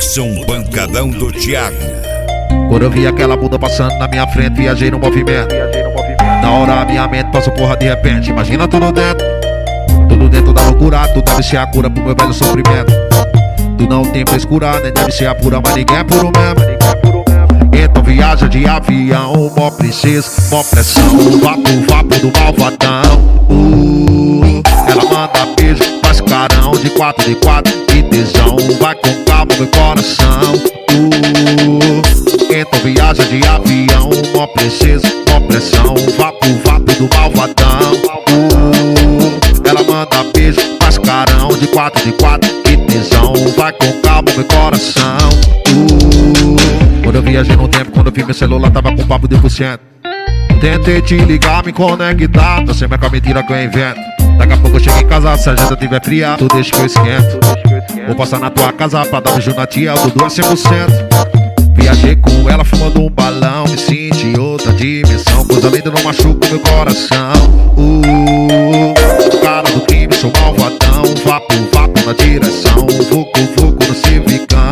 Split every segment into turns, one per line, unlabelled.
Edson Pancadão do Thiago.
Quando eu vi aquela bunda passando na minha frente, viajei no movimento. Na hora a minha mente passou porra de repente. Imagina tudo dentro da loucura. Tu deve ser a cura pro meu velho sofrimento. Tu não tem frescura, nem deve ser a pura, mas ninguém é puro mesmo. Então viaja de avião, mó princesa, mó pressão, vapo do malvadão. Ela manda beijo, faz carão de 4x4, que tesão, vai com calma meu coração. Então viaja de avião, mó princesa, mó pressão, vapo do malvadão. Ela manda beijo, faz carão de 4x4, que tesão, vai com calma meu coração. Quando eu viajei no tempo, quando eu vi meu celular tava com papo de %. Tentei te ligar, me conectar, tô sempre com a mentira que eu invento. Daqui a pouco eu chego em casa, se a janta tiver fria, tu deixa que eu esquento. Vou passar na tua casa pra dar um beijo na tia, o Dudu é 100%. Viajei com ela fumando um balão, me senti em outra dimensão. Coisa linda não machuca o meu coração. Cara do crime, sou malvadão. Vapo na direção, vucu no civicão.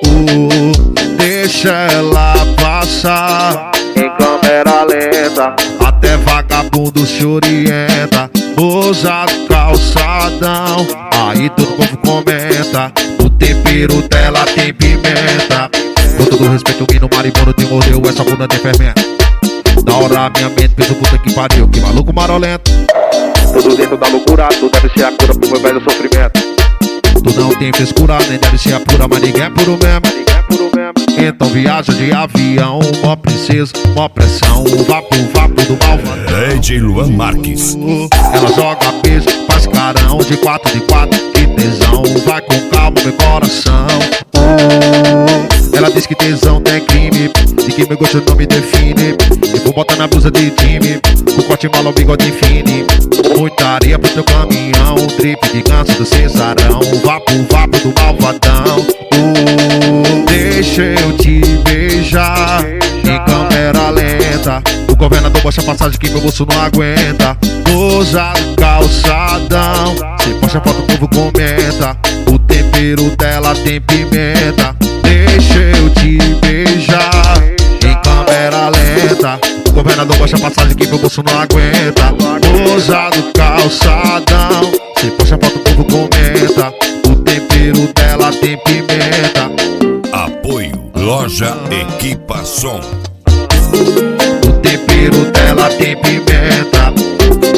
Deixa ela passar em câmera lenta, até vagabundo se orienta. Moça calçadão, aí todo povo comenta. O tempero dela tem pimenta. Com todo respeito, o no maribondo te mordeu, essa bunda tem fermento. Na hora a minha mente fez o puta que pariu, que maluco marolento. Tudo dentro da loucura, tu deve ser a cura pro meu velho sofrimento. Tu não tem frescura, nem deve ser a pura, mas ninguém é puro mesmo. Então viaja de avião, mó princesa, mó pressão, vapo do malvadão.
DJ Luan Marques.
Ela joga beijo, faz carão de 4x4, que tesão, vai com calma meu coração. Ela diz que tesão tem crime, e que meu gosto não me define. E vou botar na blusa de time, o corte malo, o bigode fine. Muita areia pro teu caminhão, drip de ganso do cesarão, vapo do malvadão. Deixa eu te beijar em câmera lenta. O governador baixa a passagem que meu bolso não aguenta. Moça calçadão, se posta foto o povo comenta. O tempero dela tem pimenta. Deixa eu te beijar em câmera lenta. O governador baixa a passagem que meu bolso não aguenta. Moça do calçadão, se posta foto o povo comenta. O tempero dela tem pimenta.
Apoio Loja Equipa Som.
O tempero dela tem pimenta.